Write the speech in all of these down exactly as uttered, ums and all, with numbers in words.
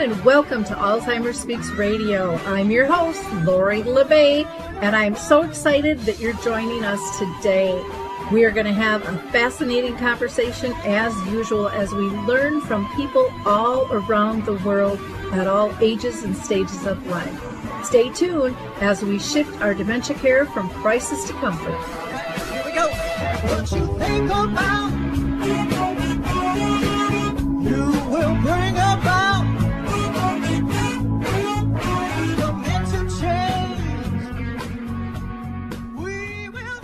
and welcome to Alzheimer's Speaks Radio. I'm your host, Lori LeBay, and I'm so excited that you're joining us today. We are going to have a fascinating conversation as usual as we learn from people all around the world at all ages and stages of life. Stay tuned as we shift our dementia care from crisis to comfort. Here we go. What you think about, you will bring about dementia change. We will.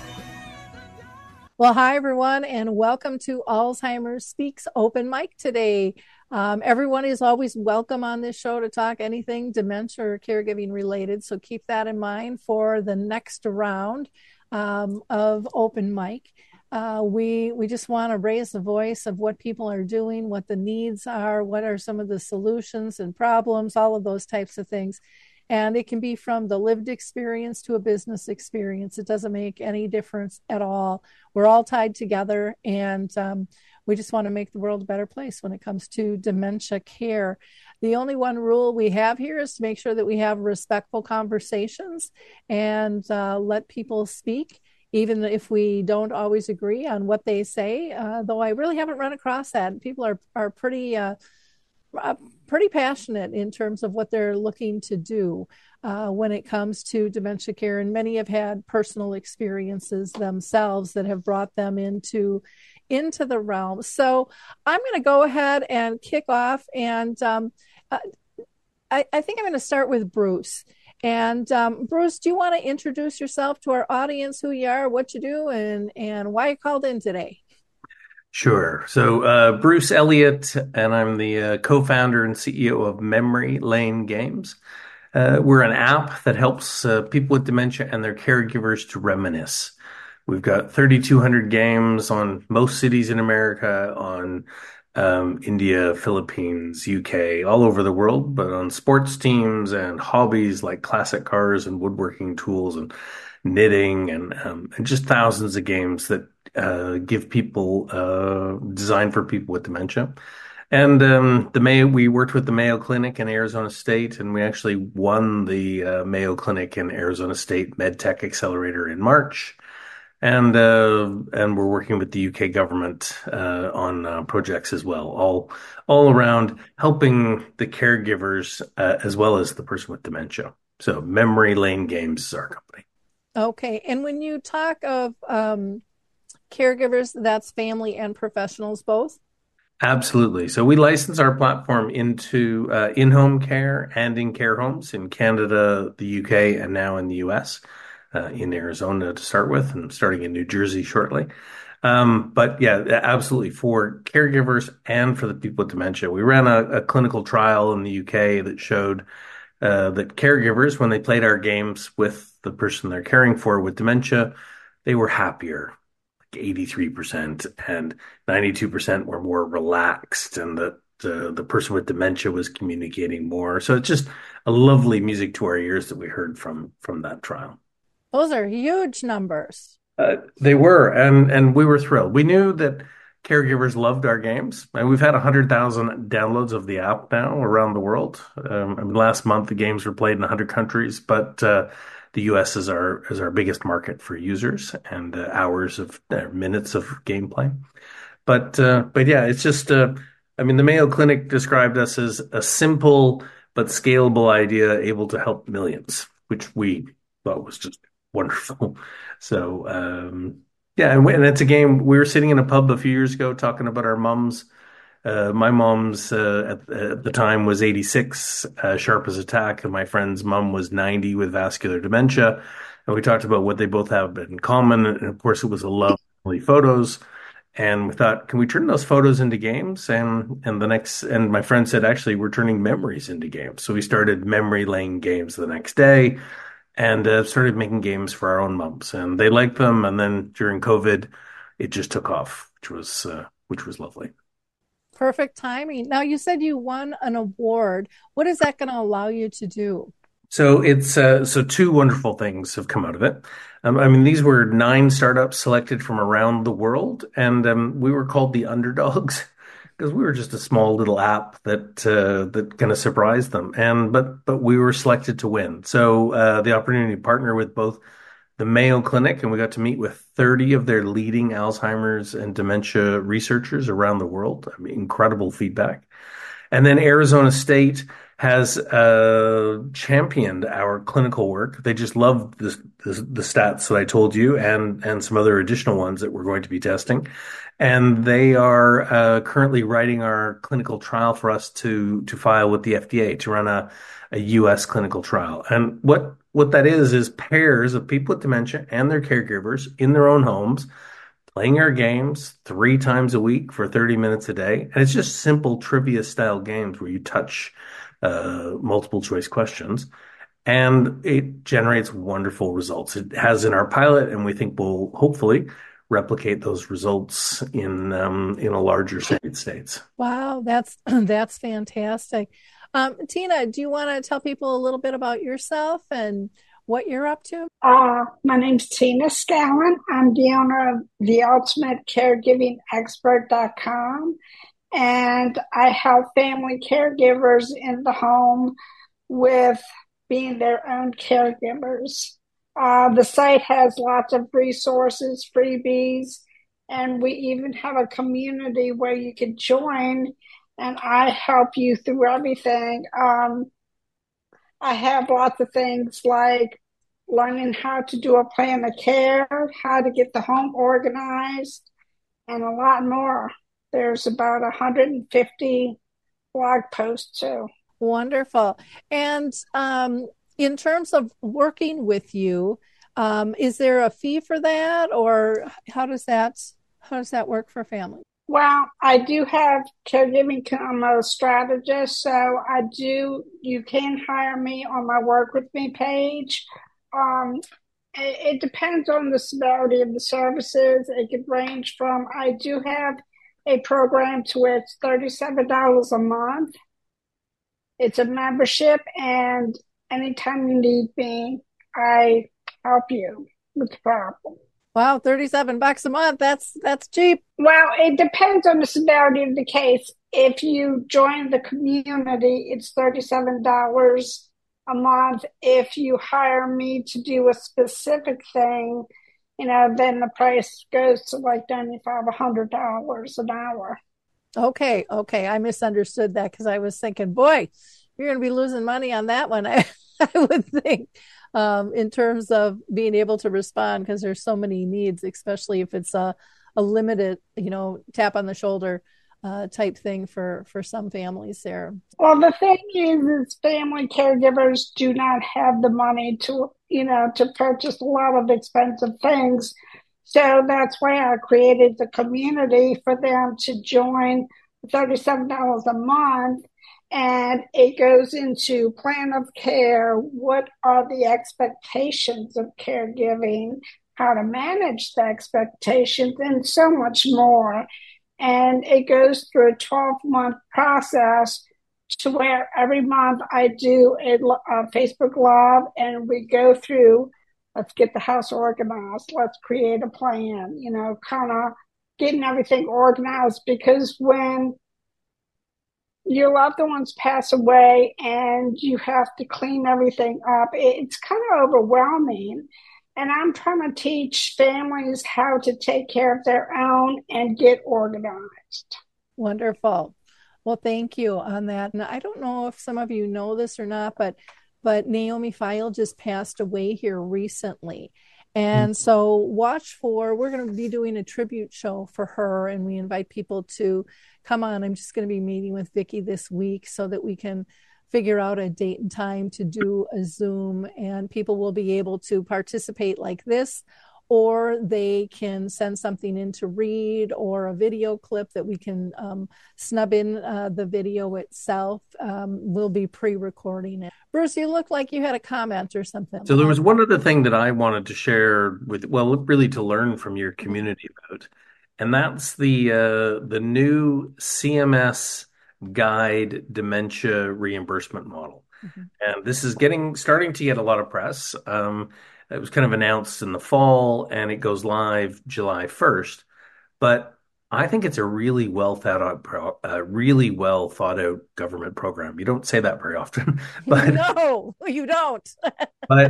Well, hi, everyone, and welcome to Alzheimer's Speaks Open Mic today. Um, everyone is always welcome on this show to talk anything dementia or caregiving related, so keep that in mind for the next round um, of Open Mic. Uh, we we just want to raise the voice of what people are doing, what the needs are, what are some of the solutions and problems, all of those types of things. And it can be from the lived experience to a business experience. It doesn't make any difference at all. We're all tied together, and um, we just want to make the world a better place when it comes to dementia care. The only one rule we have here is to make sure that we have respectful conversations and uh, let people speak, even if we don't always agree on what they say, uh, though I really haven't run across that. People are, are pretty uh, uh, pretty passionate in terms of what they're looking to do uh, when it comes to dementia care, and many have had personal experiences themselves that have brought them into, into the realm. So I'm going to go ahead and kick off, and um, uh, I, I think I'm going to start with Bruce. And um, Bruce, do you want to introduce yourself to our audience, who you are, what you do, and, and why you called in today? Sure. So uh, Bruce Elliott, and I'm the uh, co-founder and C E O of Memory Lane Games. Uh, we're an app that helps uh, people with dementia and their caregivers to reminisce. We've got thirty-two hundred games on most cities in America, on um, India, Philippines, U K, all over the world, but on sports teams and hobbies like classic cars and woodworking tools and knitting, and, um, and just thousands of games that uh, give people, uh, designed for people with dementia. And um, the Mayo, we worked with the Mayo Clinic in Arizona State, and we actually won the uh, Mayo Clinic in Arizona State MedTech Accelerator in March. And uh, and we're working with the U K government uh, on uh, projects as well, all all around helping the caregivers uh, as well as the person with dementia. So Memory Lane Games is our company. Okay. And when you talk of um, caregivers, that's family and professionals both? Absolutely. So we license our platform into uh, in-home care and in care homes in Canada, the U K, and now in the U S, uh, in Arizona to start with, and starting in New Jersey shortly. Um, but yeah, absolutely, for caregivers and for the people with dementia. We ran a, a clinical trial in the U K that showed uh, that caregivers, when they played our games with the person they're caring for with dementia, they were happier, like eighty-three percent, and ninety-two percent were more relaxed, and that the, the person with dementia was communicating more. So it's just a lovely music to our ears that we heard from, from that trial. Those are huge numbers. Uh, they were, and, and we were thrilled. We knew that caregivers loved our games, and we've had one hundred thousand downloads of the app now around the world. Um, I mean, last month, the games were played in one hundred countries, but uh, the U S is our is our biggest market for users and uh, hours of uh, minutes of gameplay. But uh, but yeah, it's just, uh, I mean, the Mayo Clinic described us as a simple but scalable idea able to help millions, which we thought was just wonderful. So, um, yeah, and, we, and it's a game. We were sitting in a pub a few years ago talking about our mums. Uh, my mom's uh, at, at the time was eighty-six, uh, sharp as a tack, and my friend's mom was ninety with vascular dementia. And we talked about what they both have in common. And of course, it was a love of family photos. And we thought, can we turn those photos into games? And and the next, and my friend said, actually, we're turning memories into games. So we started Memory Lane Games the next day, and uh, started making games for our own moms, and they liked them. And then during COVID, it just took off, which was uh, which was lovely. Perfect timing. Now, you said you won an award. What is that going to allow you to do? So it's uh, so two wonderful things have come out of it. Um, I mean, these were nine startups selected from around the world, and um, we were called the underdogs because we were just a small little app that uh, that kind of surprised them. And but but we were selected to win. So uh, the opportunity to partner with both the Mayo Clinic, and we got to meet with thirty of their leading Alzheimer's and dementia researchers around the world. I mean, incredible feedback. And then Arizona State has uh, championed our clinical work. They just loved the, the, the stats that I told you and, and some other additional ones that we're going to be testing. And they are uh, currently writing our clinical trial for us to, to file with the F D A to run a, a U S clinical trial. And what, what that is, is pairs of people with dementia and their caregivers in their own homes playing our games three times a week for thirty minutes a day. And it's just simple trivia style games where you touch uh, multiple choice questions and it generates wonderful results. It has in our pilot, and we think we'll hopefully replicate those results in um, in a larger United States. Wow, that's that's fantastic. Um, Tina, do you want to tell people a little bit about yourself and what you're up to? Uh, my name's Tina Scallon. I'm the owner of the ultimate caregiving expert dot com, and I help family caregivers in the home with being their own caregivers. Uh, the site has lots of resources, freebies, and we even have a community where you can join, and I help you through everything. Um, I have lots of things like learning how to do a plan of care, how to get the home organized, and a lot more. There's about one hundred fifty blog posts too. Wonderful. And um, in terms of working with you, um, is there a fee for that, or how does that how does that work for families? Well, I do have caregiving. I'm a strategist, so I do. You can hire me on my Work With Me page. Um, it, it depends on the severity of the services. It could range from. I do have a program to where it's thirty-seven dollars a month. It's a membership, and anytime you need me, I help you with the problem. Wow, thirty-seven bucks a month. That's that's cheap. Well, it depends on the severity of the case. If you join the community, it's thirty-seven dollars a month. If you hire me to do a specific thing, you know, then the price goes to like ninety-five, one hundred dollars an hour. Okay, okay. I misunderstood that because I was thinking, boy, you're going to be losing money on that one. I, I would think. Um, in terms of being able to respond, because there's so many needs, especially if it's a, a limited, you know, tap on the shoulder uh, type thing for, for some families there. Well, the thing is, is family caregivers do not have the money to, you know, to purchase a lot of expensive things. So that's why I created the community for them to join thirty-seven dollars a month. And it goes into plan of care. What are the expectations of caregiving? How to manage the expectations, and so much more. And it goes through a twelve-month process to where every month I do a, a Facebook Live, and we go through, let's get the house organized. Let's create a plan, you know, kind of getting everything organized, because when your loved ones pass away and you have to clean everything up, it's kind of overwhelming. And I'm trying to teach families how to take care of their own and get organized. Wonderful. Well, thank you on that. And I don't know if some of you know this or not, but but Naomi Feil just passed away here recently. And so watch for, we're going to be doing a tribute show for her, and we invite people to come on. I'm just going to be meeting with Vicki this week so that we can figure out a date and time to do a Zoom, and people will be able to participate like this, or they can send something in to read, or a video clip that we can um, snub in uh, the video itself. Um, we'll be pre-recording it. Bruce, you look like you had a comment or something. So there was one other thing that I wanted to share with, well, really to learn from your community about, and that's the uh, the new C M S Guide dementia reimbursement model. Mm-hmm. And this is getting starting to get a lot of press. Um, it was kind of announced in the fall, and it goes live July first. But I think it's a really well thought out, pro, uh, really well thought out government program. You don't say that very often, but No, you don't. but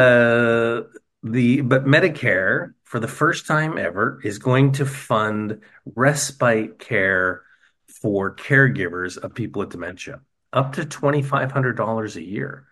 uh, the but Medicare for the first time ever is going to fund respite care for caregivers of people with dementia, up to twenty-five hundred dollars a year,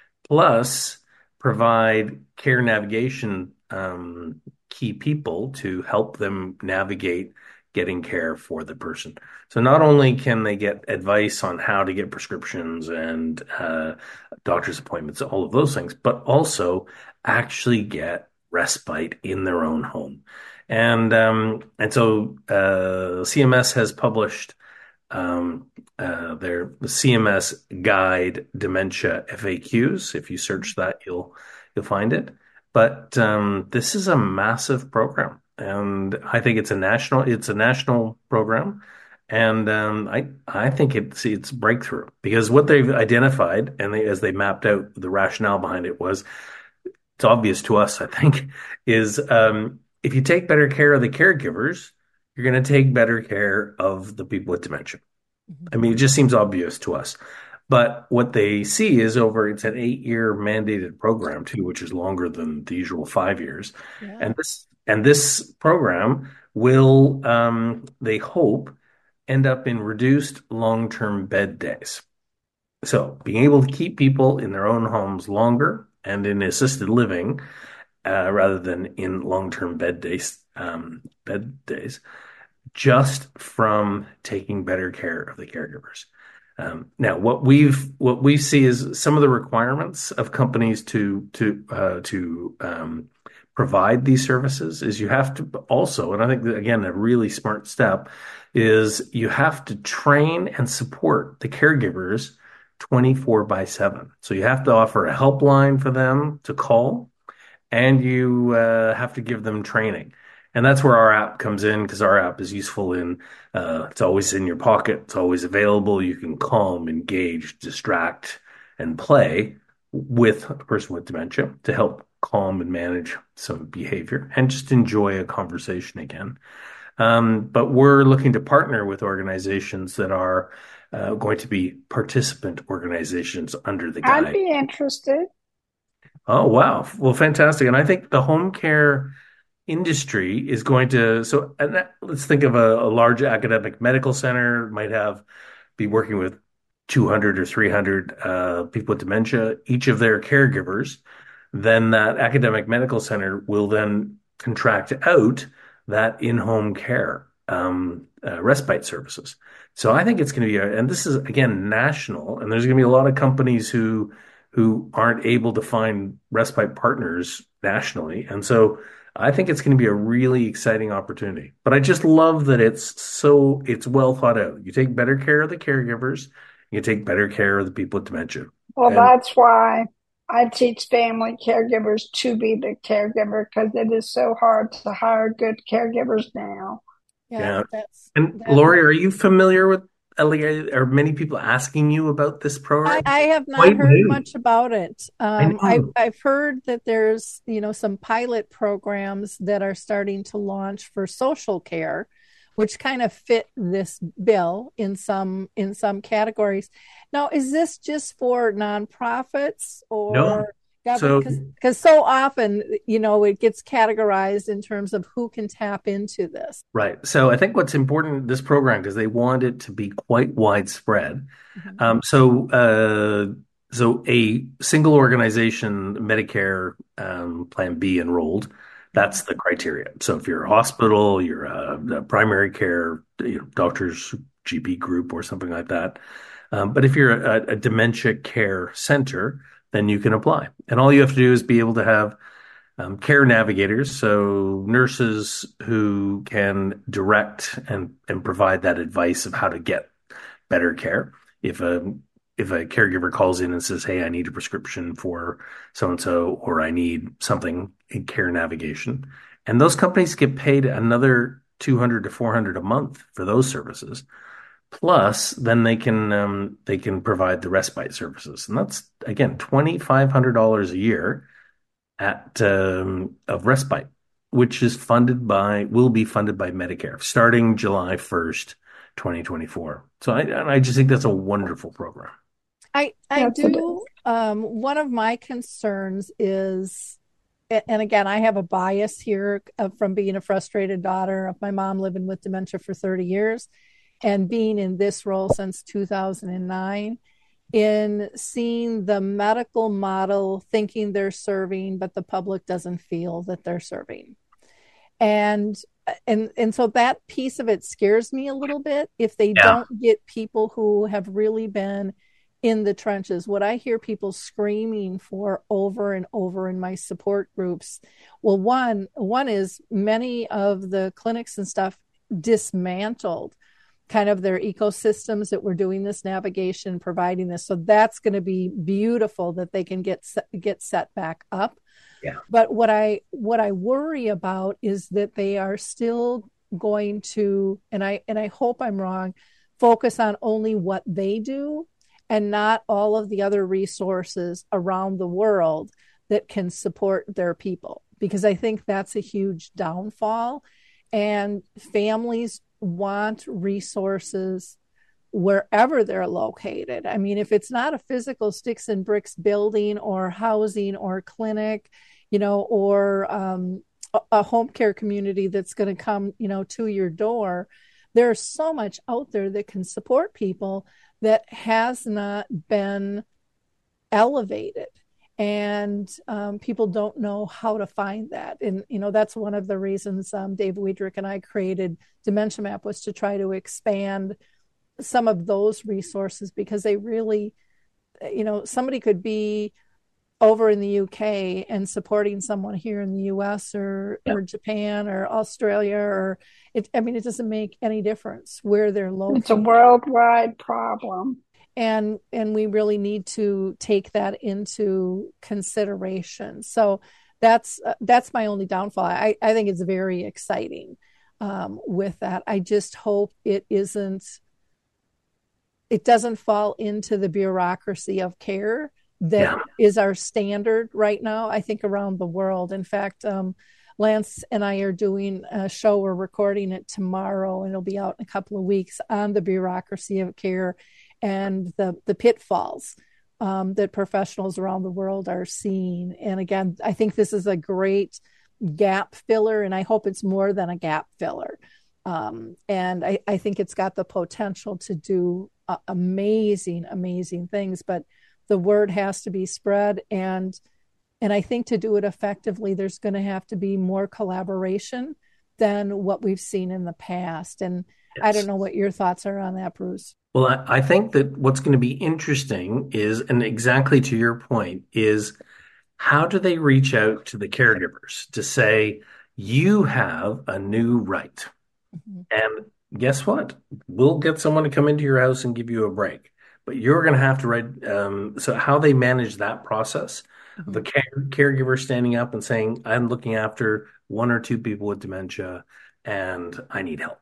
plus provide care navigation um, key people to help them navigate getting care for the person. So not only can they get advice on how to get prescriptions and uh, doctor's appointments, all of those things, but also actually get respite in their own home. And um, and so uh, C M S has published um, uh, their the C M S Guide Dementia F A Qs. If you search that, you'll you'll find it. But um, this is a massive program, and I think it's a national it's a national program, and um, I I think it's it's breakthrough because what they've identified and they, as they mapped out the rationale behind it was it's obvious to us, I think, is um, if you take better care of the caregivers, you're going to take better care of the people with dementia. I mean, it just seems obvious to us. But what they see is over, it's an eight year mandated program too, which is longer than the usual five years. Yeah. And this, and this program will, um, they hope, end up in reduced long-term bed days. So being able to keep people in their own homes longer and in assisted living, uh, rather than in long-term bed days, um, bed days, just from taking better care of the caregivers. Um, now, what we've what we see is some of the requirements of companies to to uh, to um, provide these services is you have to also, and I think that, again, a really smart step is you have to train and support the caregivers twenty-four by seven. So you have to offer a helpline for them to call, and you uh, have to give them training. And that's where our app comes in because our app is useful in, uh, it's always in your pocket. It's always available. You can calm, engage, distract, and play with a person with dementia to help calm and manage some behavior and just enjoy a conversation again. Um, but we're looking to partner with organizations that are uh, going to be participant organizations under the guide. I'd be interested. Oh, wow. Well, fantastic. And I think the home care industry is going to, so and that, let's think of a, a large academic medical center might have, be working with two hundred or three hundred uh, people with dementia, each of their caregivers. Then that academic medical center will then contract out that in-home care um, uh, respite services. So I think it's going to be, a, and this is again national, and there's going to be a lot of companies who who aren't able to find respite partners nationally, and so I think it's going to be a really exciting opportunity. But I just love that it's so it's well thought out. You take better care of the caregivers, you take better care of the people with dementia. Well, And that's why I teach family caregivers to be the caregiver because it is so hard to hire good caregivers now. Yeah, yeah, that's and that. Lori, are you familiar with? Are many people asking you about this I, program? I have not Quite heard new. much about it. I Um, I, know. I've heard that there's, you know, some pilot programs that are starting to launch for social care, which kind of fit this bill in some in some categories. Now, is this just for nonprofits No. or So government? Because so often, you know, it gets categorized in terms of who can tap into this. right. So I think what's important this program because they want it to be quite widespread. Mhm. Um, so uh, so a single organization Medicare um, Plan B enrolled. That's the criteria. So if you're a hospital, you're a, a primary care, you know, doctor's G P group or something like that. Um, but if you're a, a dementia care center, then you can apply. And all you have to do is be able to have um, care navigators, so nurses who can direct and, and provide that advice of how to get better care. If a if a caregiver calls in and says, "Hey, I need a prescription for so and so," or "I need something in care navigation," and those companies get paid another two hundred to four hundred a month for those services. Plus, then they can um, they can provide the respite services, and that's again twenty five hundred dollars a year at um, of respite. which is funded by, will be funded by Medicare starting July first, twenty twenty-four. So I, I just think that's a wonderful program. I I That's a bit, do. Um, one of my concerns is, and again, I have a bias here uh, from being a frustrated daughter of my mom living with dementia for thirty years and being in this role since two thousand nine, in seeing the medical model thinking they're serving, but the public doesn't feel that they're serving. And and and so that piece of it scares me a little bit if they Yeah. don't get people who have really been in the trenches. What I hear people screaming for over and over in my support groups, well, one one is many of the clinics and stuff dismantled kind of their ecosystems that were doing this navigation, providing this. So that's going to be beautiful that they can get get set back up. Yeah. But what I what I worry about is that they are still going to, and I and I hope I'm wrong, focus on only what they do and not all of the other resources around the world that can support their people. Because I think that's a huge downfall. And families want resources wherever they're located. I mean, if it's not a physical sticks and bricks building or housing or clinic, you know, or um, a, a home care community that's going to come, you know, to your door, there's so much out there that can support people that has not been elevated. And um, people don't know how to find that. And, you know, that's one of the reasons um, Dave Weidrich and I created Dementia Map, was to try to expand some of those resources, because they really, you know, somebody could be over in the U K and supporting someone here in the U S or, yeah. or Japan or Australia, or it, I mean, it doesn't make any difference where they're located. It's a worldwide problem. And, and we really need to take that into consideration. So that's, uh, that's my only downfall. I, I think it's very exciting um, with that. I just hope it isn't, it doesn't fall into the bureaucracy of care that yeah. is our standard right now, I think, around the world. In fact, um, Lance and I are doing a show, we're recording it tomorrow, and it'll be out in a couple of weeks, on the bureaucracy of care and the, the pitfalls um, that professionals around the world are seeing. And again, I think this is a great gap filler, and I hope it's more than a gap filler. Um, and I, I think it's got the potential to do uh, amazing, amazing things, but the word has to be spread. And, and I think to do it effectively, there's going to have to be more collaboration than what we've seen in the past. And yes. I don't know what your thoughts are on that, Bruce. Well, I, I think that what's going to be interesting is, and exactly to your point, is how do they reach out to the caregivers to say, you have a new right. Mm-hmm. And guess what? We'll get someone to come into your house and give you a break. But you're going to have to write. Um, so how they manage that process, mm-hmm. the care, caregiver standing up and saying, I'm looking after one or two people with dementia and I need help.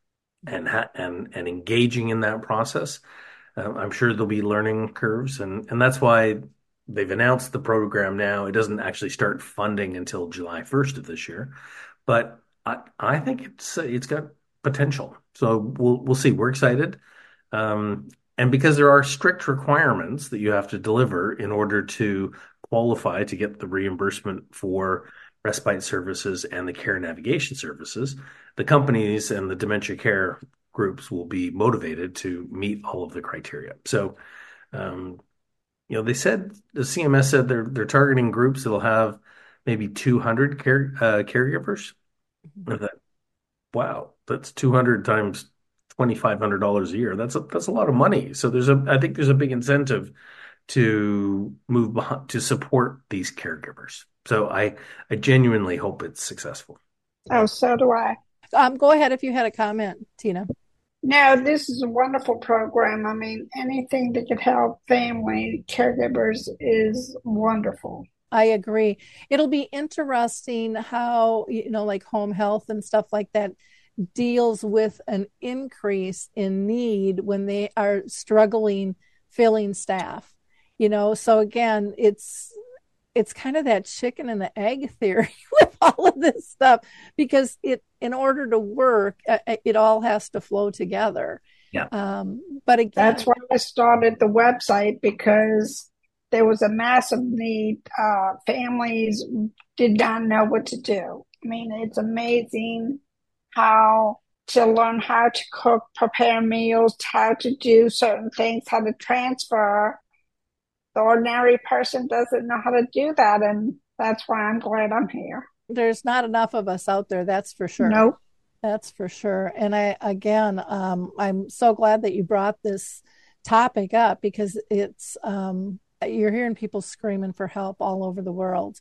And ha- and and engaging in that process, uh, I'm sure there'll be learning curves, and and that's why they've announced the program now. It doesn't actually start funding until July first of this year, but I I think it's it's got potential. So we'll we'll see. We're excited, um, and because there are strict requirements that you have to deliver in order to qualify to get the reimbursement for respite services and the care navigation services, the companies and the dementia care groups will be motivated to meet all of the criteria. So, um, you know, they said, the C M S said they're they're targeting groups that'll have maybe two hundred care uh, caregivers. Mm-hmm. I thought, wow, that's two hundred times twenty-five hundred dollars a year. That's a, that's a lot of money. So there's a, I think there's a big incentive to move behind, to support these caregivers. So I, I genuinely hope it's successful. Oh, so do I. Um, go ahead if you had a comment, Tina. No, this is a wonderful program. I mean, anything that could help family caregivers is wonderful. I agree. It'll be interesting how, you know, like home health and stuff like that deals with an increase in need when they are struggling filling staff. You know, so again, it's it's kind of that chicken and the egg theory with all of this stuff, because it, in order to work, it all has to flow together. Yeah. Um, but again, that's why I started the website, because there was a massive need. Uh, families did not know what to do. I mean, it's amazing how to learn how to cook, prepare meals, how to do certain things, how to transfer. The ordinary person doesn't know how to do that, and that's why I'm glad I'm here. There's not enough of us out there, that's for sure. Nope. That's for sure. And I, again, um, I'm so glad that you brought this topic up, because it's, um, you're hearing people screaming for help all over the world.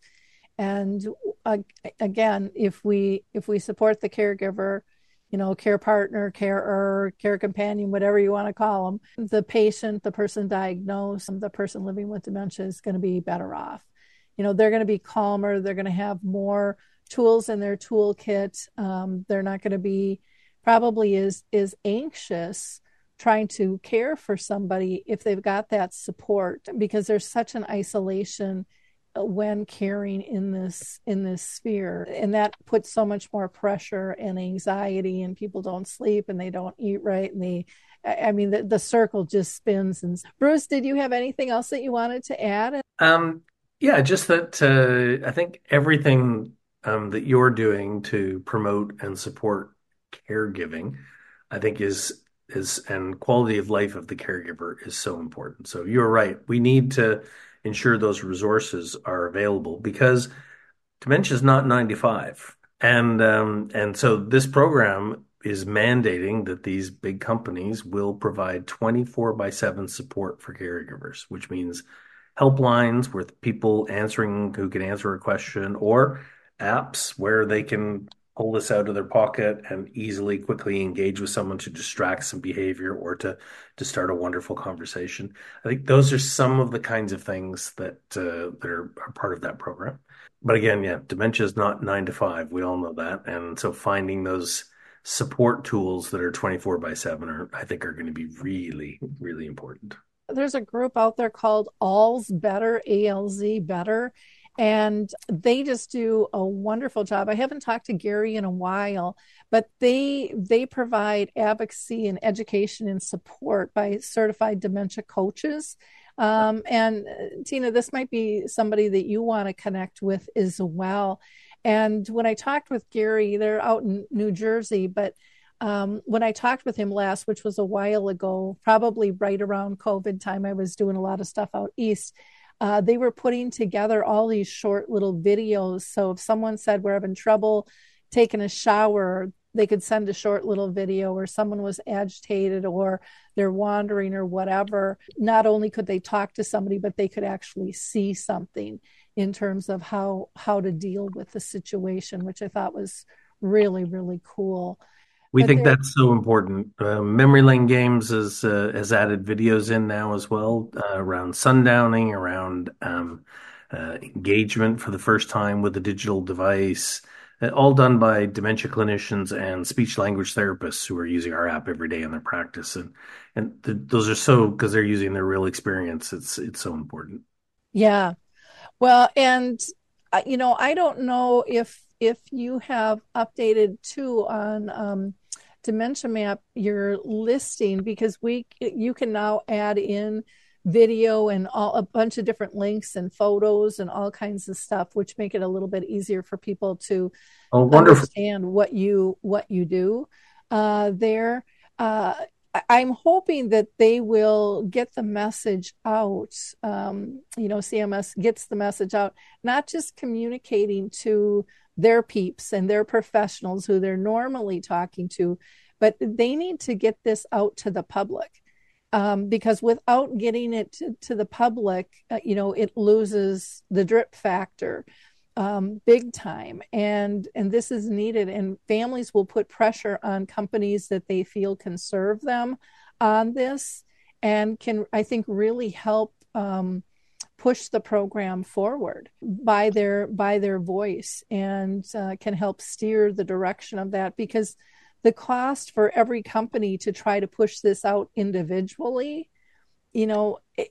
And uh, again, if we, if we support the caregiver, you know, care partner, carer, care companion, whatever you want to call them, the patient, the person diagnosed, the person living with dementia is going to be better off. You know, they're going to be calmer. They're going to have more tools in their toolkit. Um, they're not going to be probably as, as anxious trying to care for somebody if they've got that support, because there's such an isolation when caring in this in this sphere, and that puts so much more pressure and anxiety, and people don't sleep and they don't eat right, and they I mean the, the circle just spins. And Bruce, did you have anything else that you wanted to add? Um, yeah, just that uh, I think everything um, that you're doing to promote and support caregiving, I think is is and quality of life of the caregiver is so important. So you're right. We need to ensure those resources are available, because dementia is not ninety-five. And um, and so this program is mandating that these big companies will provide twenty-four by seven support for caregivers, which means helplines with people answering who can answer a question, or apps where they can pull this out of their pocket and easily, quickly engage with someone to distract some behavior or to to start a wonderful conversation. I think those are some of the kinds of things that uh, that are, are part of that program. But again, yeah, dementia is not nine to five. We all know that, and so finding those support tools that are twenty-four by seven are, I think, are going to be really, really important. There's a group out there called All's Better, A L Z Better, and they just do a wonderful job. I haven't talked to Gary in a while, but they they provide advocacy and education and support by certified dementia coaches. Um, and uh, Tina, this might be somebody that you want to connect with as well. And when I talked with Gary, they're out in New Jersey, but Um, when I talked with him last, which was a while ago, probably right around COVID time, I was doing a lot of stuff out east. Uh, they were putting together all these short little videos. So if someone said we're having trouble taking a shower, they could send a short little video, or someone was agitated or they're wandering or whatever. Not only could they talk to somebody, but they could actually see something in terms of how, how to deal with the situation, which I thought was really, really cool. We But think there- that's so important. Uh, Memory Lane Games has uh, has added videos in now as well, uh, around sundowning, around um, uh, engagement for the first time with a digital device, uh, all done by dementia clinicians and speech language therapists who are using our app every day in their practice. And and th those are so, because they're using their real experience. It's it's so important. Yeah. Well, and uh, you know, I don't know if if you have updated too on um, Dementia Map your listing, because we you can now add in video and all, a bunch of different links and photos and all kinds of stuff, which make it a little bit easier for people to Oh, wonderful. understand what you what you do uh, there. Uh, I'm hoping that they will get the message out. Um, you know, C M S gets the message out, not just communicating to their peeps and their professionals who they're normally talking to, but they need to get this out to the public. Um, because without getting it to, to the public, uh, you know, it loses the drip factor um, big time. And, and this is needed. And families will put pressure on companies that they feel can serve them on this, and can, I think, really help um, push the program forward by their, by their voice, and uh, can help steer the direction of that. Because the cost for every company to try to push this out individually, you know, it,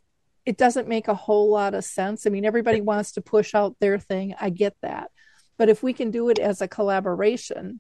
it doesn't make a whole lot of sense. I mean, everybody wants to push out their thing. I get that. But if we can do it as a collaboration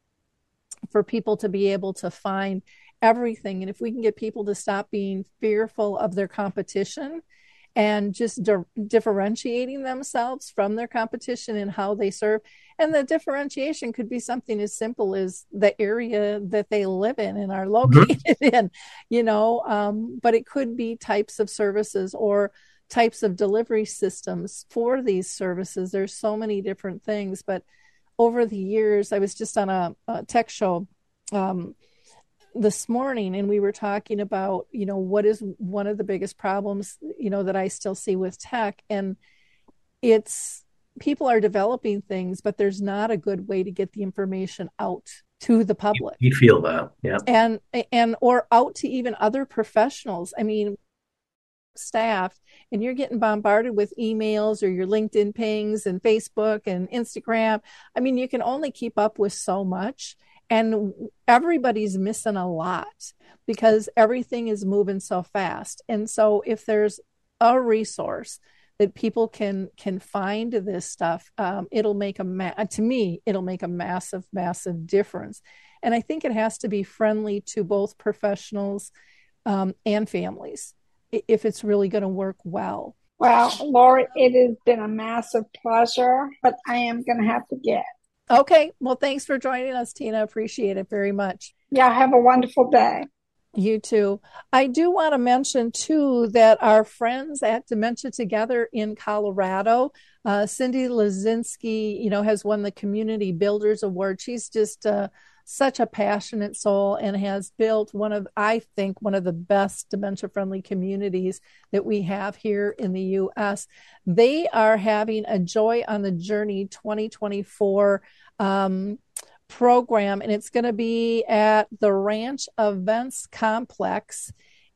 for people to be able to find everything, and if we can get people to stop being fearful of their competition and just di- differentiating themselves from their competition and how they serve. And the differentiation could be something as simple as the area that they live in and are located mm-hmm. in, you know, um, but it could be types of services or types of delivery systems for these services. There's so many different things, but over the years, I was just on a, a tech show um, this morning, and we were talking about, you know, what is one of the biggest problems, you know, that I still see with tech. And it's people are developing things, but there's not a good way to get the information out to the public. You feel that, yeah. And, and, or out to even other professionals. I mean, staff, and you're getting bombarded with emails or your LinkedIn pings and Facebook and Instagram. I mean, you can only keep up with so much. And everybody's missing a lot because everything is moving so fast. And so if there's a resource that people can can find this stuff, um, it'll make a, ma- to me, it'll make a massive, massive difference. And I think it has to be friendly to both professionals um, and families if it's really going to work well. Well, Lori, it has been a massive pleasure, but I am going to have to get. Okay. Well, thanks for joining us, Tina. Appreciate it very much. Yeah, have a wonderful day. You too. I do want to mention, too, that our friends at Dementia Together in Colorado, uh, Cindy Lazinski, you know, has won the Community Builders Award. She's just uh, such a passionate soul and has built one of, I think, one of the best dementia-friendly communities that we have here in the U S. They are having a Joy on the Journey twenty twenty-four um, program, and it's going to be at the Ranch Events Complex.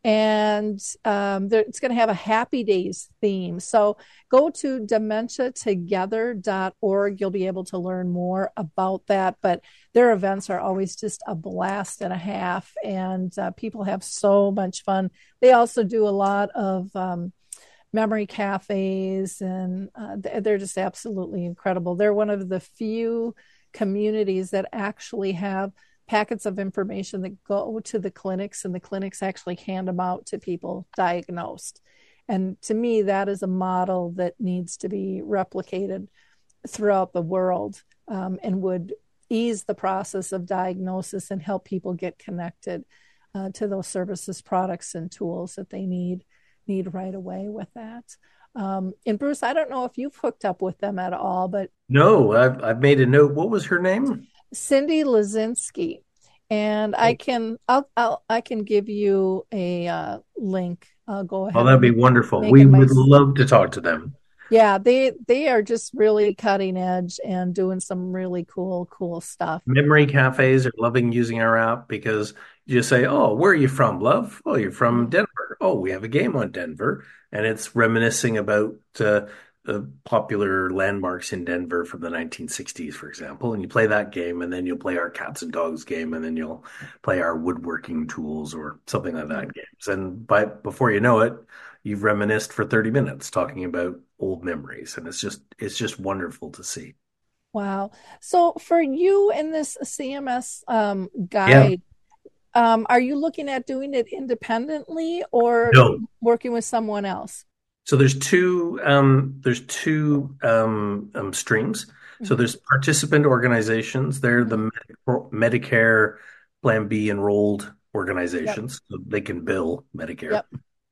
And um, it's going to have a Happy Days theme. So go to dementia together dot org. You'll be able to learn more about that. But their events are always just a blast and a half. And uh, people have so much fun. They also do a lot of um, memory cafes, and uh, they're just absolutely incredible. They're one of the few communities that actually have packets of information that go to the clinics, and the clinics actually hand them out to people diagnosed. And to me, that is a model that needs to be replicated throughout the world um, and would ease the process of diagnosis and help people get connected uh, to those services, products, and tools that they need need right away with that. Um, and Bruce, I don't know if you've hooked up with them at all, but no, I've I've made a note. What was her name? Cindy Lazinski, and I can I'll, I'll I can give you a uh, link. I'll go ahead. Oh, that'd be wonderful. We would love to talk to them. Yeah, they they are just really cutting edge and doing some really cool cool stuff. Memory cafes are loving using our app because you say, "Oh, where are you from, love? Oh, you're from Denver. Oh, we have a game on Denver," and it's reminiscing about uh, uh, popular landmarks in Denver from the nineteen sixties, for example. And you play that game, and then you'll play our cats and dogs game, and then you'll play our woodworking tools or something like that games. And by before you know it, you've reminisced for thirty minutes talking about old memories, and it's just it's just wonderful to see. Wow. So for you in this C M S um, guide, yeah. um, are you looking at doing it independently or no. working with someone else? So there's two um, there's two um, um, streams. Mm-hmm. So there's participant organizations. They're the Med- Medicare Plan B enrolled organizations, yep. so they can bill Medicare. Yep.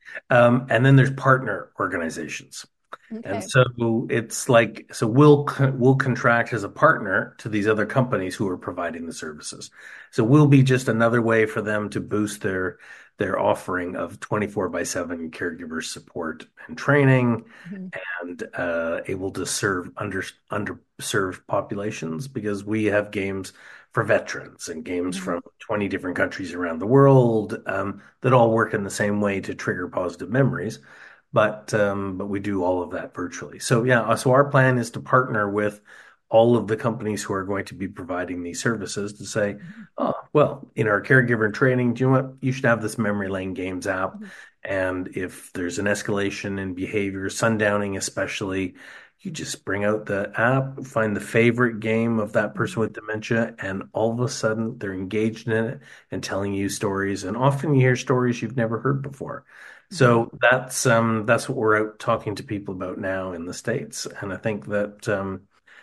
Um, and then there's partner organizations. Okay. And so it's like, so we'll, we'll contract as a partner to these other companies who are providing the services. So we'll be just another way for them to boost their, their offering of twenty-four by seven caregiver support and training, mm-hmm. and uh, able to serve under, underserved populations, because we have games for veterans and games mm-hmm. from twenty different countries around the world um, that all work in the same way to trigger positive memories. But um, but we do all of that virtually. So yeah, so our plan is to partner with all of the companies who are going to be providing these services to say, oh, well, in our caregiver training, do you know what? You should have this Memory Lane Games app, mm-hmm. And if there's an escalation in behavior, sundowning especially, you just bring out the app, find the favorite game of that person with dementia, and all of a sudden they're engaged in it and telling you stories. And often you hear stories you've never heard before. So that's um, that's what we're out talking to people about now in the States. And I think that um,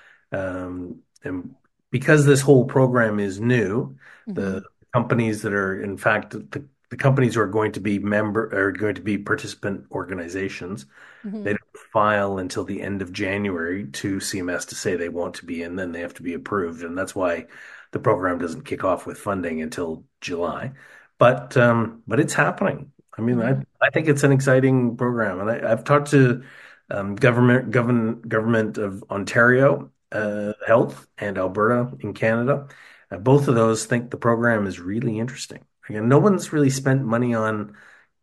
um, and because this whole program is new, Mm-hmm. the companies that are, in fact, the, the companies who are going to be member are going to be participant organizations. They Mm-hmm. don't file until the end of January to C M S to say they want to be in, then they have to be approved. And that's why the program doesn't kick off with funding until July. But um, but it's happening. I mean, I, Mm-hmm. I think it's an exciting program. And I, I've talked to um, government govern, government of Ontario uh, Health and Alberta in Canada. Uh, both of those think the program is really interesting. Again, no one's really spent money on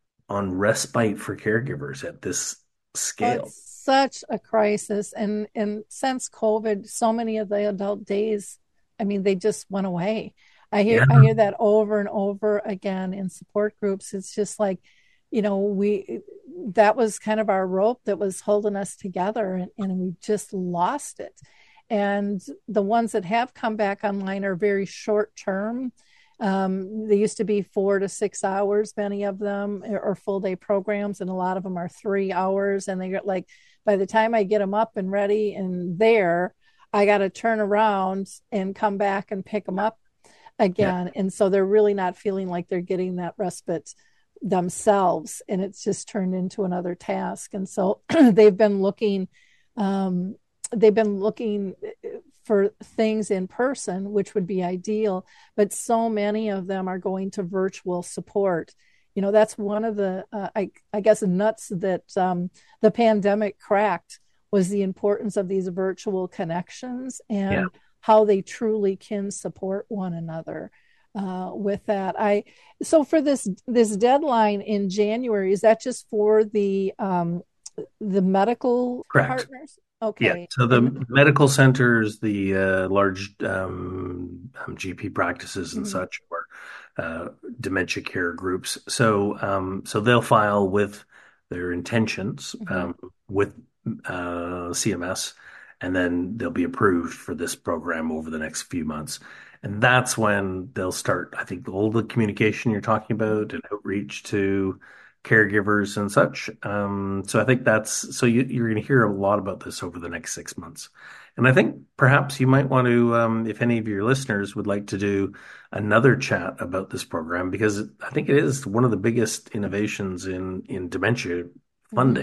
on respite for caregivers at this Oh, scale. it's such a crisis. And and since COVID, so many of the adult days, I mean, they just went away. I hear Yeah, I hear that over and over again in support groups. It's just like, you know, we that was kind of our rope that was holding us together, and, and we just lost it. And the ones that have come back online are very short term. Um, they used to be four to six hours, many of them, or full day programs, and a lot of them are three hours. And they get like, by the time I get them up and ready and there, I got to turn around and come back and pick them up yeah, again. And so they're really not feeling like they're getting that respite themselves. And it's just turned into another task. And so they've been looking, um, they've been looking for things in person, which would be ideal, but so many of them are going to virtual support. You know, that's one of the, uh, I, I guess, nuts that um, the pandemic cracked was the importance of these virtual connections yeah. and how they truly can support one another. Uh, with that, I so for this this deadline in January, is that just for the um, the medical Correct. partners? Yeah. Okay, So and the medical centers, the uh, large um, um, G P practices and mhm, such, or uh, dementia care groups. So um, so they'll file with their intentions mhm. um, with uh, C M S, and then they'll be approved for this program over the next few months. And that's when they'll start, I think, all the communication you're talking about and outreach to caregivers and such. Um, so I think that's so you, you're going to hear a lot about this over the next six months. And I think perhaps you might want to, um, if any of your listeners would like to do another chat about this program, because I think it is one of the biggest innovations in in dementia Mhm. funding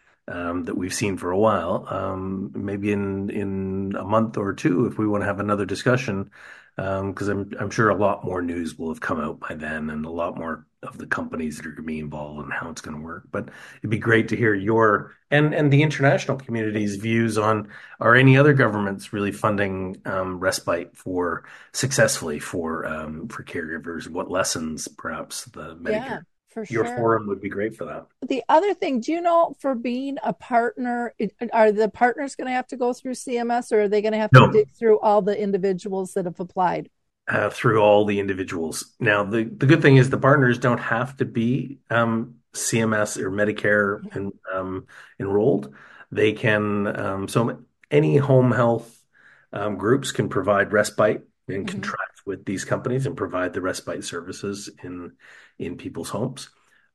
um, that we've seen for a while. Um, maybe in in a month or two, if we want to have another discussion, because I'm I'm sure a lot more news will have come out by then, and a lot more of the companies that are going to be involved and how it's going to work. But it'd be great to hear your and and the international community's views on are any other governments really funding um, respite for successfully for um, for caregivers? What lessons perhaps the Medicare Yeah, for your sure. forum would be great for that. The other thing, do you know, for being a partner, it, are the partners going to have to go through C M S, or are they going to have to No. dig through all the individuals that have applied? Uh, through all the individuals. Now, the, the good thing is the partners don't have to be um, C M S or Medicare en- um, enrolled. They can, um, so any home health um, groups can provide respite and Mhm. contract with these companies and provide the respite services in in people's homes.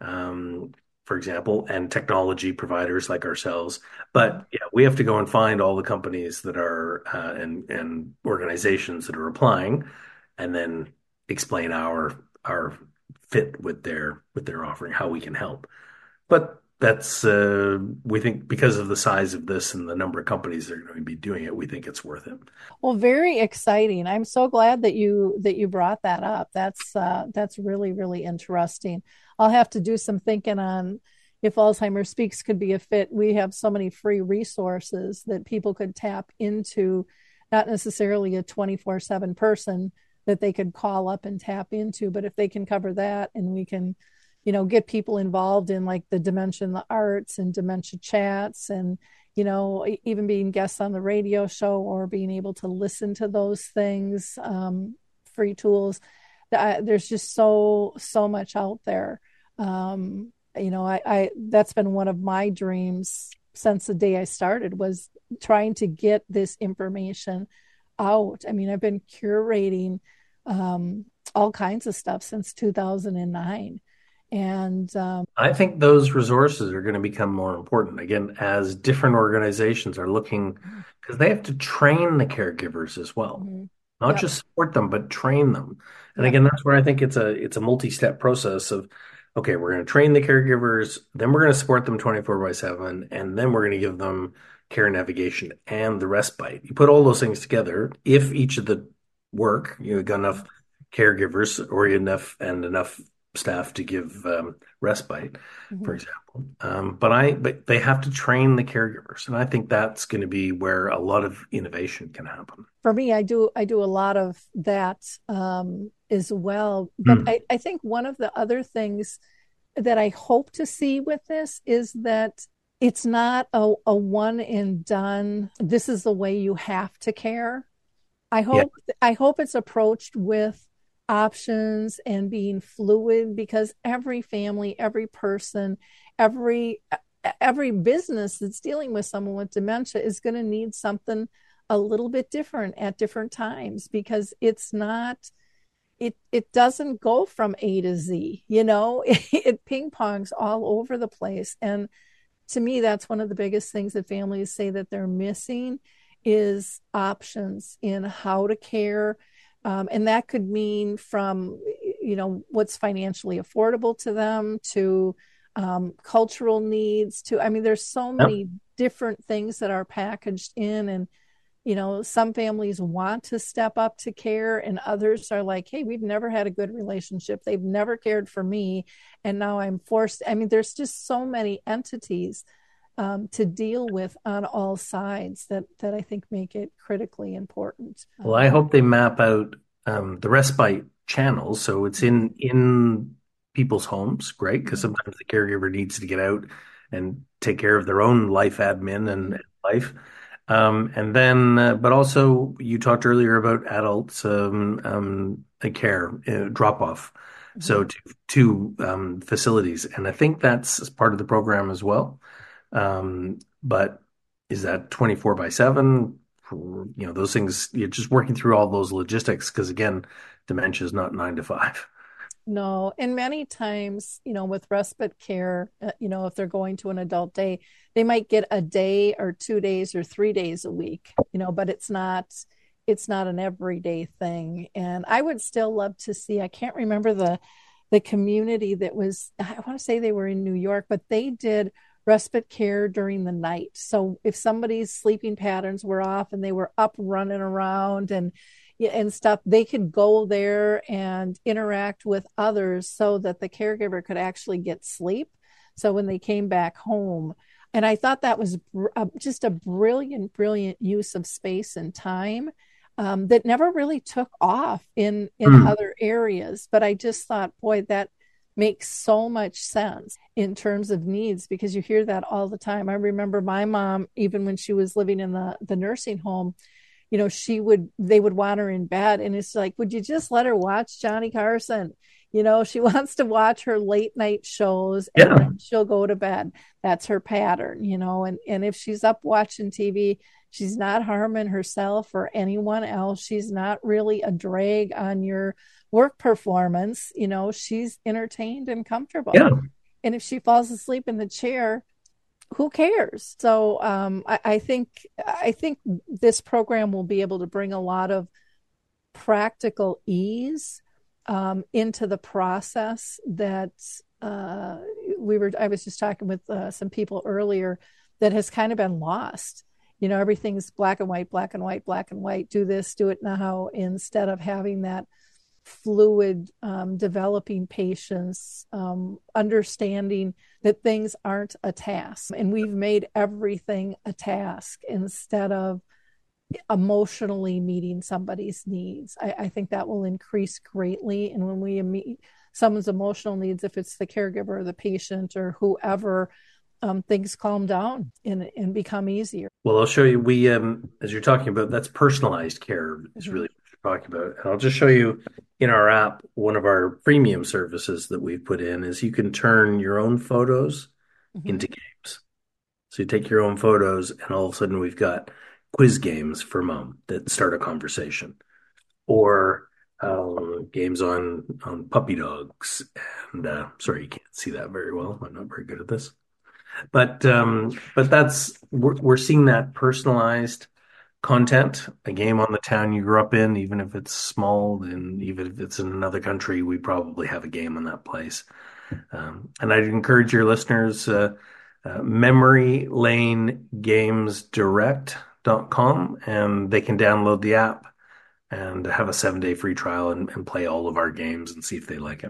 Um, for example, and technology providers like ourselves. Mhm. But yeah, we have to go and find all the companies that are uh, and and organizations that are applying and then explain our our fit with their with their offering, how we can help. But that's uh, we think because of the size of this and the number of companies that are going to be doing it, we think it's worth it. Well, very exciting. I'm so glad that you that you brought that up. That's uh, that's really really interesting. I'll have to do some thinking on if Alzheimer's Speaks could be a fit. We have so many free resources that people could tap into, not necessarily a twenty-four seven person that they could call up and tap into, but if they can cover that and we can, you know, get people involved in like the dementia the arts and dementia chats and you know, e- even being guests on the radio show or being able to listen to those things, um, free tools. Uh, there's just so, so much out there. Um, you know, I, I that's been one of my dreams since the day I started, was trying to get this information out. I mean, I've been curating um, all kinds of stuff since two thousand nine. And um, I think those resources are going to become more important again as different organizations are looking because they have to train the caregivers as well, mhm. not Yep. just support them, but train them. And Yep. again, that's where I think it's a it's a multi-step process of okay, we're going to train the caregivers, then we're going to support them twenty-four by seven, and then we're going to give them care navigation and the respite. You put all those things together, if each of the work, you know, got enough caregivers or enough and enough staff to give um, respite, for Mhm. example. Um, but I, but they have to train the caregivers, and I think that's going to be where a lot of innovation can happen. For me, I do I do a lot of that um, as well. But Mm. I, I think one of the other things that I hope to see with this is that it's not a, a one and done, this is the way you have to care. I Yeah, hope I hope it's approached with options and being fluid, because every family, every person, every every business that's dealing with someone with dementia is going to need something a little bit different at different times, because it's not it it doesn't go from A to Z, you know. It, it ping pongs all over the place. And to me, that's one of the biggest things that families say that they're missing is options in how to care. Um, and that could mean from, you know, what's financially affordable to them to um, cultural needs to, I mean, there's so yep, many different things that are packaged in. And you know, some families want to step up to care, and others are like, hey, we've never had a good relationship. They've never cared for me. And now I'm forced. I mean, there's just so many entities um, to deal with on all sides that, that I think make it critically important. well, I Um, hope they map out um, the respite channels so it's mhm, in in people's homes, great, because mhm, sometimes the caregiver needs to get out and take care of their own life admin and, mhm, and life. Um, and then, uh, but also you talked earlier about adults um, um, care uh, drop off, so mhm. to to um, facilities, and I think that's part of the program as well. Um, but is that twenty-four by seven? For, you know, those things, you're just working through all those logistics because again, dementia is not nine to five. No, and many times, you know, with respite care, uh, you know, if they're going to an adult day, they might get a day or two days or three days a week, you know, but it's not it's not an everyday thing. And I would still love to see, I can't remember the the community that was, I want to say they were in New York, but they did respite care during the night. So if somebody's sleeping patterns were off and they were up running around and yeah, and stuff, they could go there and interact with others so that the caregiver could actually get sleep. So when they came back home, and I thought that was br- uh, just a brilliant, brilliant use of space and time um, that never really took off in in Hmm. other areas. But I just thought, boy, that makes so much sense in terms of needs, because you hear that all the time. I remember my mom, even when she was living in the the nursing home, you know, she would, they would want her in bed. And it's like, would you just let her watch Johnny Carson? You know, she wants to watch her late night shows and Yeah, then she'll go to bed. That's her pattern, you know, and, and if she's up watching T V, she's not harming herself or anyone else. She's not really a drag on your work performance. You know, she's entertained and comfortable. yeah. And if she falls asleep in the chair, who cares? So um, I, I think I think this program will be able to bring a lot of practical ease um, into the process that uh, we were. I was just talking with uh, some people earlier that has kind of been lost. You know, everything's black and white, black and white, black and white. Do this, do it now, instead of having that fluid, um, developing patience, um, understanding that things aren't a task. And we've made everything a task instead of emotionally meeting somebody's needs. I, I think that will increase greatly. And when we meet someone's emotional needs, if it's the caregiver or the patient or whoever, um, things calm down and, and become easier. Well, I'll show you. We, um, as you're talking about, that's personalized care is Mhm. really talking about. And I'll just show you in our app, one of our premium services that we've put in is you can turn your own photos Mm-hmm. into games. So you take your own photos, and all of a sudden we've got quiz games for mom that start a conversation, or um, games on on puppy dogs. And uh, sorry, you can't see that very well. I'm not very good at this, but um, but that's we're, we're seeing that personalized content, a game on the town you grew up in, even if it's small, and even if it's in another country, we probably have a game on that place. Um, and I'd encourage your listeners, uh, uh, memory lane games direct dot com, and they can download the app and have a seven day free trial and, and play all of our games and see if they like it.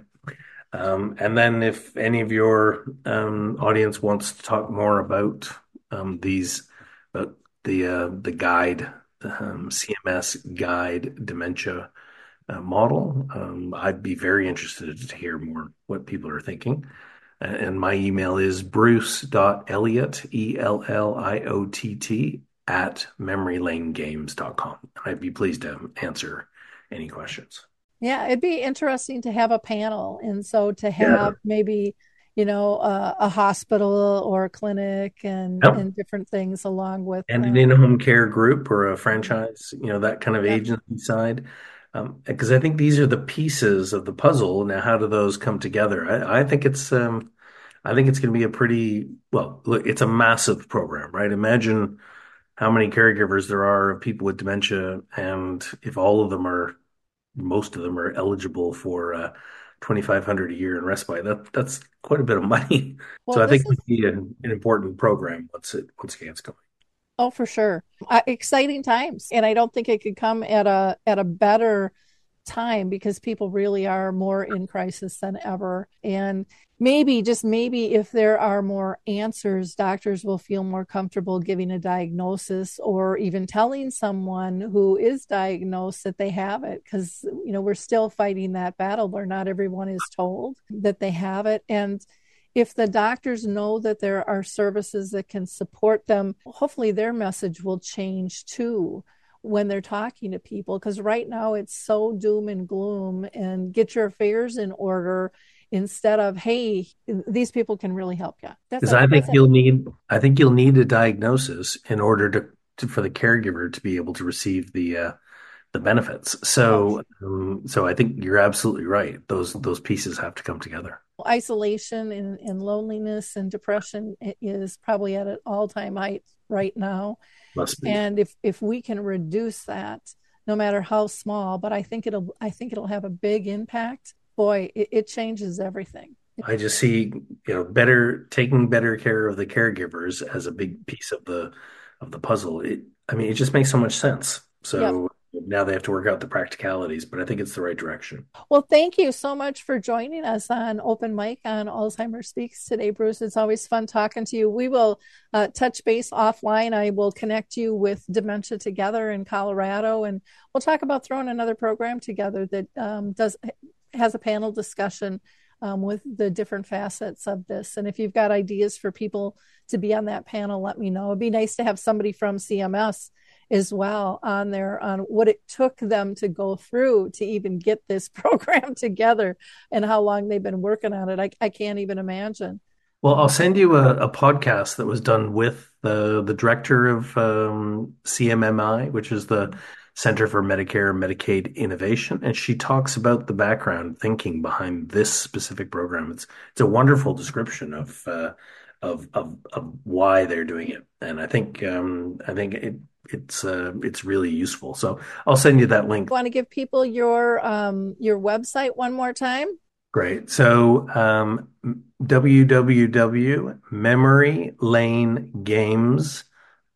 Um, and then if any of your um, audience wants to talk more about um, these, about the uh, the guide, um, C M S guide dementia uh, model, um, I'd be very interested to hear more what people are thinking. And my email is bruce dot elliott, E L L I O T T, at memory lane games dot com. I'd be pleased to answer any questions. Yeah, it'd be interesting to have a panel. And so to have Yeah. maybe, you know, uh, a hospital or a clinic and, Yep. and different things along with. And an um, in-home care group or a franchise, you know, that kind of Yeah. agency side. Um, because I think these are the pieces of the puzzle. Now, how do those come together? I, I think it's, um, I think it's going to be a pretty, well, look, it's a massive program, right? Imagine how many caregivers there are of people with dementia, and if all of them are, most of them are eligible for uh, twenty-five hundred a year in respite, that that's quite a bit of money. Well, So I this think it is, would be an, an important program once it once it gets going. oh, for sure. Uh, exciting times. And I don't think it could come at a at a better time because people really are more in crisis than ever. And maybe, just maybe, if there are more answers, doctors will feel more comfortable giving a diagnosis or even telling someone who is diagnosed that they have it. Because, you know, we're still fighting that battle where not everyone is told that they have it. And if the doctors know that there are services that can support them, hopefully their message will change too when they're talking to people. Because right now it's so doom and gloom and get your affairs in order instead of, hey, these people can really help you. That's Because a, I think that's a, you'll need, I think you'll need a diagnosis in order to, to for the caregiver to be able to receive the uh, the benefits. oh, So, um, so I think you're absolutely right. Those those pieces have to come together. isolation and, and loneliness and depression is probably at an all-time height right now. Must be. And if if we can reduce that, no matter how small, but I think it'll I think it'll have a big impact. Boy, it, it changes everything. I just see, you know, better taking better care of the caregivers as a big piece of the of the puzzle. It, I mean, it just makes so much sense. Yep. So now they have to work out the practicalities, but I think it's the right direction. Well, thank you so much for joining us on Open Mic on Alzheimer's Speaks today, Bruce. It's always fun talking to you. We will uh, touch base offline. I will connect you with Dementia Together in Colorado, and we'll talk about throwing another program together that um, does has a panel discussion um, with the different facets of this. And if you've got ideas for people to be on that panel, let me know. It'd be nice to have somebody from C M S as well on there on what it took them to go through to even get this program together and how long they've been working on it. I, I can't even imagine. Well, I'll send you a, a podcast that was done with the the director of um, C M M I, which is the Center for Medicare and Medicaid Innovation, and she talks about the background thinking behind this specific program. It's it's a wonderful description of uh, of, of of why they're doing it, and I think um, I think it it's uh, it's really useful. So I'll send you that link. Want to give people your um, your website one more time? Great. So um, w w w dot memory lane games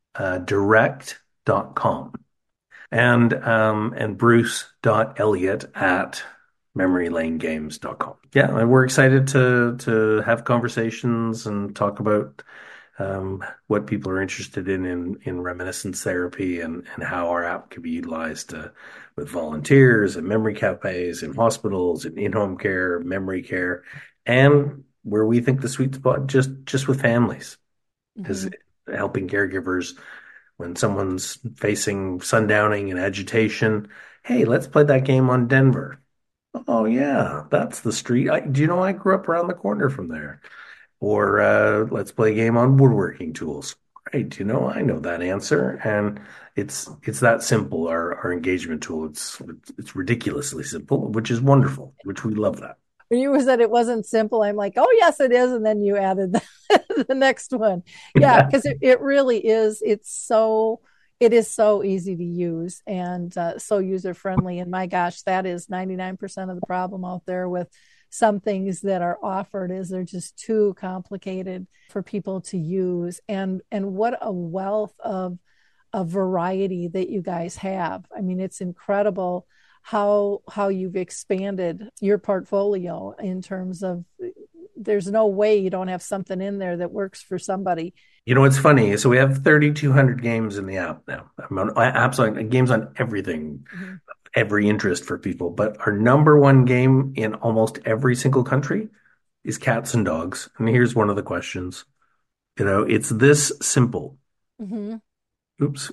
direct dot com and um, and bruce dot elliott at memory lane games dot com. Yeah, and we're excited to to have conversations and talk about um, what people are interested in in, in reminiscence therapy and, and how our app can be utilized uh, with volunteers and memory cafes in hospitals and in-home care, memory care, and where we think the sweet spot just just with families is Mm-hmm. helping caregivers when someone's facing sundowning and agitation. Hey, let's play that game on Denver. Oh yeah, that's the street. I, do you know I grew up around the corner from there? Or uh, let's play a game on woodworking tools. Great, you know I know that answer, and it's it's that simple. Our our engagement tool. It's it's ridiculously simple, which is wonderful, which we love that. When you said it wasn't simple, I'm like, oh yes, it is, and then you added the, the next one. Yeah, because it, it really is. It's so it is so easy to use and uh, so user friendly. And my gosh, that is ninety-nine percent of the problem out there with some things that are offered is they're just too complicated for people to use. And and what a wealth of a variety that you guys have. I mean, it's incredible how how you've expanded your portfolio in terms of there's no way you don't have something in there that works for somebody. You know what's funny? So we have thirty-two hundred games in the app now. I'm on, apps on games on everything, mm-hmm. every interest for people. But our number one game in almost every single country is cats and dogs. And here's one of the questions. You know, it's this simple. Mm-hmm. Oops.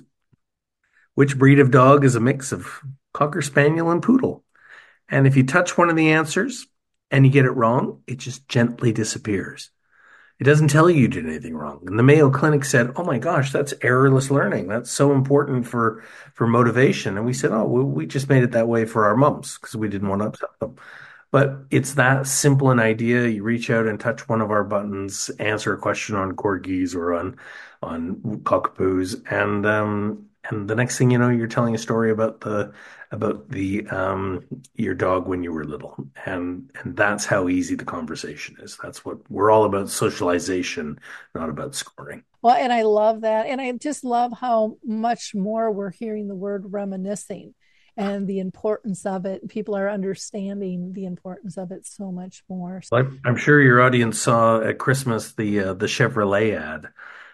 Which breed of dog is a mix of Cocker Spaniel and Poodle? And if you touch one of the answers and you get it wrong, it just gently disappears. It doesn't tell you you did anything wrong. And the Mayo Clinic said, oh my gosh, that's errorless learning. That's so important for, for motivation. And we said, oh, we, we just made it that way for our mums because we didn't want to upset them. But it's that simple an idea. You reach out and touch one of our buttons, answer a question on corgis or on, on cockapoos. And, um, and the next thing you know, you're telling a story about the, about the, um, your dog when you were little. And, and that's how easy the conversation is. That's what we're all about, socialization, not about scoring. Well, and I love that. And I just love how much more we're hearing the word reminiscing and the importance of it. People are understanding the importance of it so much more. Well, I'm sure your audience saw at Christmas the uh, the Chevrolet ad,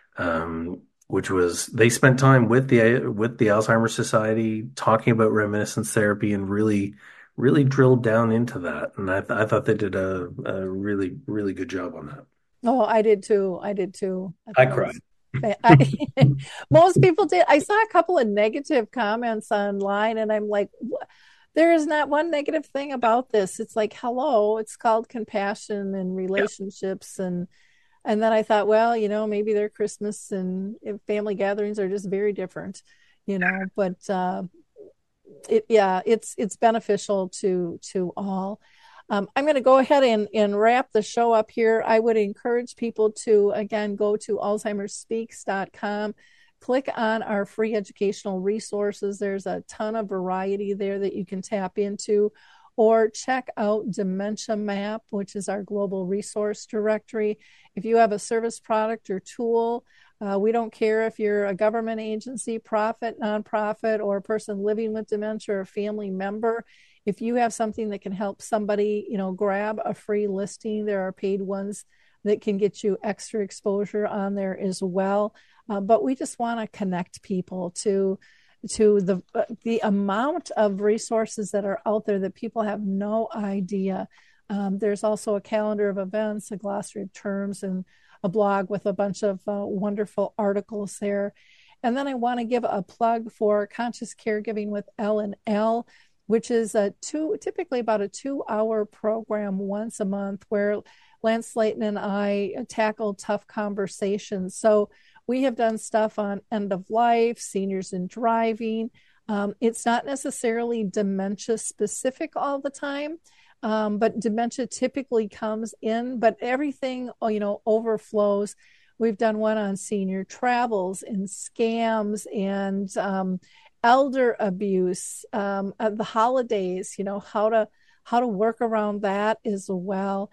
um, which was they spent time with the with the Alzheimer's Society talking about reminiscence therapy and really really drilled down into that. And I, th- I thought they did a, a really really good job on that. Oh, I did too. I did too. I, I cried. I, most people did. I saw a couple of negative comments online and I'm like, what? There is not one negative thing about this. It's like, hello, it's called compassion and relationships. Yeah. And, and then I thought, well, you know, maybe their Christmas and family gatherings are just very different, you know, but, uh, it, yeah, it's, it's beneficial to, to all. Um, I'm going to go ahead and, and wrap the show up here. I would encourage people to, again, go to alzheimer's speaks dot com, click on our free educational resources. There's a ton of variety there that you can tap into, or check out Dementia Map, which is our global resource directory. If you have a service product or tool, uh, we don't care if you're a government agency, profit, nonprofit, or a person living with dementia or a family member. If you have something that can help somebody, you know, grab a free listing. There are paid ones that can get you extra exposure on there as well. Uh, but we just want to connect people to to the uh, the amount of resources that are out there that people have no idea. Um, there's also a calendar of events, a glossary of terms, and a blog with a bunch of uh, wonderful articles there. And then I want to give a plug for Conscious Caregiving with L and L, which is a two, typically about a two-hour program once a month where Lance Slayton and I tackle tough conversations. So we have done stuff on end of life, seniors and driving. Um, it's not necessarily dementia specific all the time, um, but dementia typically comes in, but everything, you know, overflows. We've done one on senior travels and scams and um, elder abuse, um, uh, the holidays, you know, how to how to work around that as well.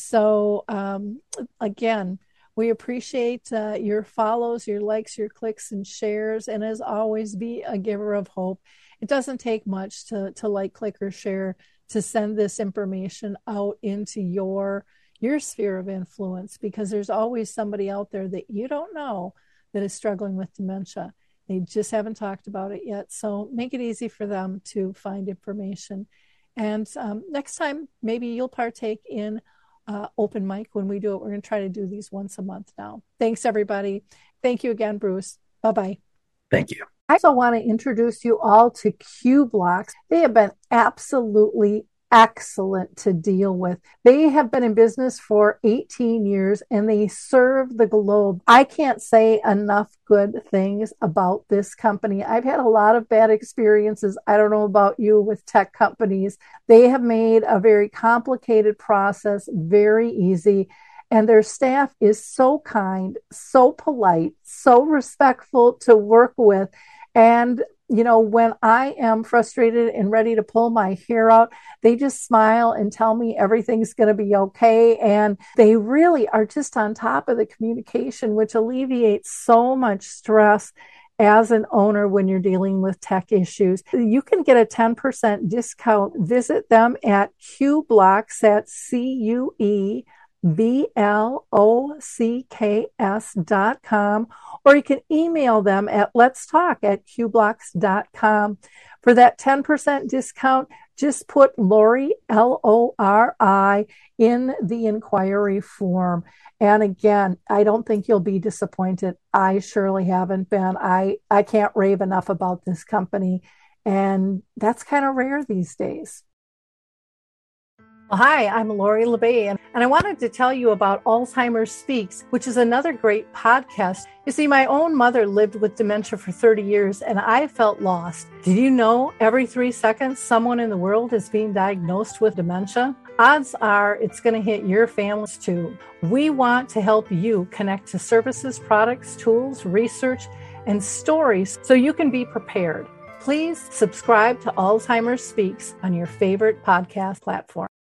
So um, again, we appreciate uh, your follows, your likes, your clicks and shares. And as always, be a giver of hope. It doesn't take much to, to like, click, or share to send this information out into your, your sphere of influence, because there's always somebody out there that you don't know that is struggling with dementia. They just haven't talked about it yet. So make it easy for them to find information. And um, next time, maybe you'll partake in uh, open mic when we do it. We're going to try to do these once a month now. Thanks, everybody. Thank you again, Bruce. Bye-bye. Thank you. I also want to introduce you all to Q-Blox. They have been absolutely excellent to deal with. They have been in business for eighteen years and they serve the globe. I can't say enough good things about this company. I've had a lot of bad experiences. I don't know about you with tech companies. They have made a very complicated process very easy. And their staff is so kind, so polite, so respectful to work with. And you know, when I am frustrated and ready to pull my hair out, they just smile and tell me everything's going to be okay. And they really are just on top of the communication, which alleviates so much stress as an owner when you're dealing with tech issues. You can get a ten percent discount. Visit them at Q-Blox, that's C U E B L O C K S dot com, or you can email them at let's talk at Q Blox dot com. For that ten percent discount, just put Lori, L O R I, in the inquiry form. And again, I don't think you'll be disappointed. I surely haven't been. I, I can't rave enough about this company, and that's kind of rare these days. Hi, I'm Lori La Bey, and I wanted to tell you about Alzheimer's Speaks, which is another great podcast. You see, my own mother lived with dementia for thirty years, and I felt lost. Did you know every three seconds someone in the world is being diagnosed with dementia? Odds are it's going to hit your families too. We want to help you connect to services, products, tools, research, and stories so you can be prepared. Please subscribe to Alzheimer's Speaks on your favorite podcast platform.